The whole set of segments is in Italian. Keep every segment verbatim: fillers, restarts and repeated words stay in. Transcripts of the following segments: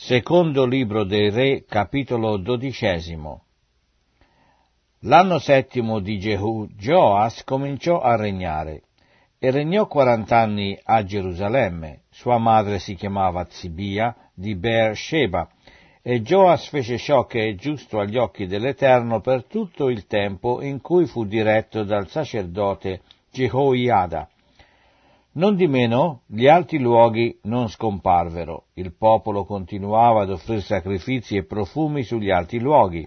Secondo libro dei Re, capitolo dodicesimo. L'anno settimo di Gehù, Gioas cominciò a regnare, e regnò quarant'anni a Gerusalemme. Sua madre si chiamava Zibia di Beersheba, e Gioas fece ciò che è giusto agli occhi dell'Eterno per tutto il tempo in cui fu diretto dal sacerdote Jehoiada. Nondimeno gli alti luoghi non scomparvero, il popolo continuava ad offrire sacrifici e profumi sugli alti luoghi.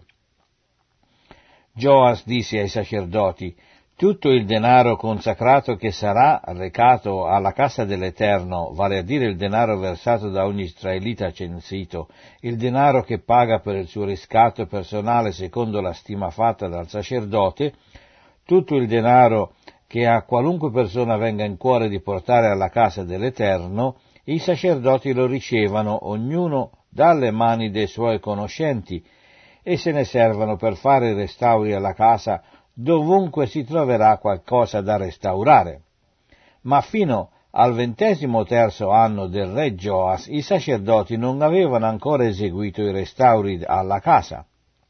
Gioas disse ai sacerdoti: tutto il denaro consacrato che sarà recato alla casa dell'Eterno, vale a dire il denaro versato da ogni israelita censito, il denaro che paga per il suo riscatto personale secondo la stima fatta dal sacerdote, tutto il denaro che a qualunque persona venga in cuore di portare alla casa dell'Eterno, i sacerdoti lo ricevano ognuno dalle mani dei suoi conoscenti e se ne servano per fare i restauri alla casa dovunque si troverà qualcosa da restaurare. Ma fino al ventesimo terzo anno del re Gioas i sacerdoti non avevano ancora eseguito i restauri alla casa.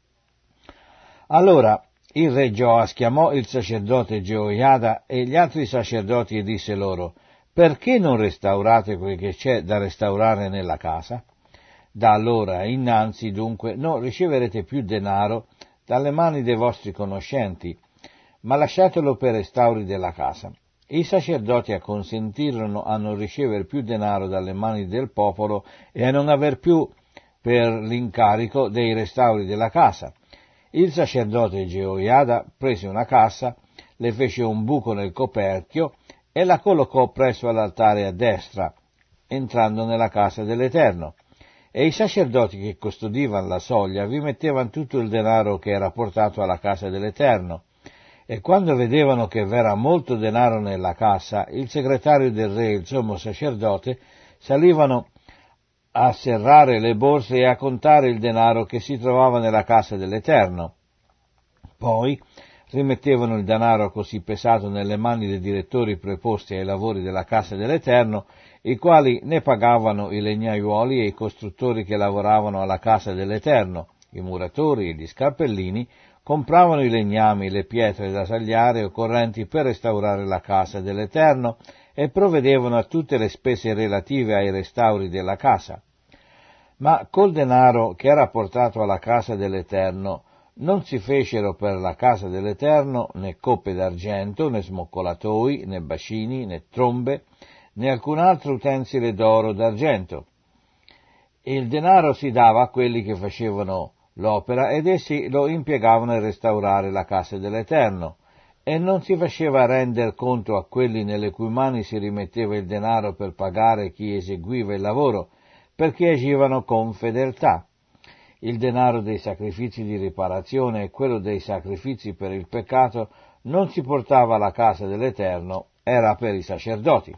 Allora il re Gioas chiamò il sacerdote Jehoiada e gli altri sacerdoti e disse loro: perché non restaurate quel che c'è da restaurare nella casa? Da allora innanzi dunque non riceverete più denaro dalle mani dei vostri conoscenti, ma lasciatelo per restauri della casa. I sacerdoti acconsentirono a non ricevere più denaro dalle mani del popolo e a non aver più per l'incarico dei restauri della casa. Il sacerdote Jehoiada prese una cassa, le fece un buco nel coperchio e la collocò presso all'altare a destra, entrando nella casa dell'Eterno. E i sacerdoti che custodivano la soglia vi mettevano tutto il denaro che era portato alla casa dell'Eterno. E quando vedevano che v'era molto denaro nella cassa, il segretario del re e il sommo sacerdote salivano a serrare le borse e a contare il denaro che si trovava nella casa dell'Eterno. Poi rimettevano il denaro così pesato nelle mani dei direttori preposti ai lavori della casa dell'Eterno, i quali ne pagavano i legnaiuoli e i costruttori che lavoravano alla casa dell'Eterno, i muratori e gli scarpellini, compravano i legnami, le pietre da tagliare occorrenti per restaurare la casa dell'Eterno e provvedevano a tutte le spese relative ai restauri della casa. Ma col denaro che era portato alla casa dell'Eterno non si fecero per la casa dell'Eterno né coppe d'argento, né smoccolatoi, né bacini, né trombe, né alcun altro utensile d'oro o d'argento. Il denaro si dava a quelli che facevano l'opera ed essi lo impiegavano a restaurare la casa dell'Eterno, e non si faceva render conto a quelli nelle cui mani si rimetteva il denaro per pagare chi eseguiva il lavoro, perché agivano con fedeltà. Il denaro dei sacrifici di riparazione e quello dei sacrifici per il peccato non si portava alla casa dell'Eterno, era per i sacerdoti.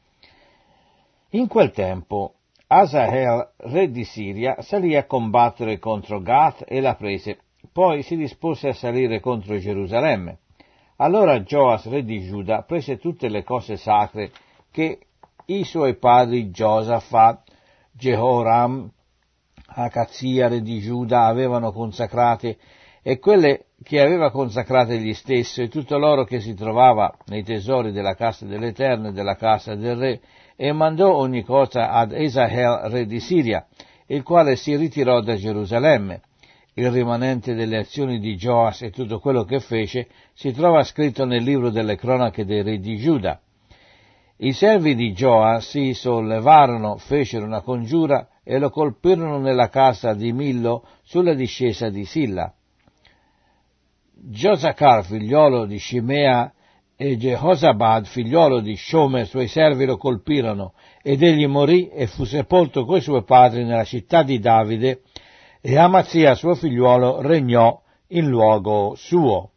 In quel tempo Asael, re di Siria, salì a combattere contro Gath e la prese, poi si dispose a salire contro Gerusalemme. Allora Gioas, re di Giuda, prese tutte le cose sacre che i suoi padri Giosafat, Jehoram, Acazia, re di Giuda, avevano consacrate, e quelle che aveva consacrate egli stesso, e tutto l'oro che si trovava nei tesori della casa dell'Eterno e della casa del re, e mandò ogni cosa ad Asael, re di Siria, il quale si ritirò da Gerusalemme. Il rimanente delle azioni di Gioas e tutto quello che fece si trova scritto nel libro delle cronache dei re di Giuda. I servi di Gioas si sollevarono, fecero una congiura e lo colpirono nella casa di Millo sulla discesa di Silla. Josacar, figliolo di Shimea, e Jehosabad, figliolo di Shomer, suoi servi lo colpirono, ed egli morì e fu sepolto coi suoi padri nella città di Davide, e Amazia, suo figliuolo, regnò in luogo suo.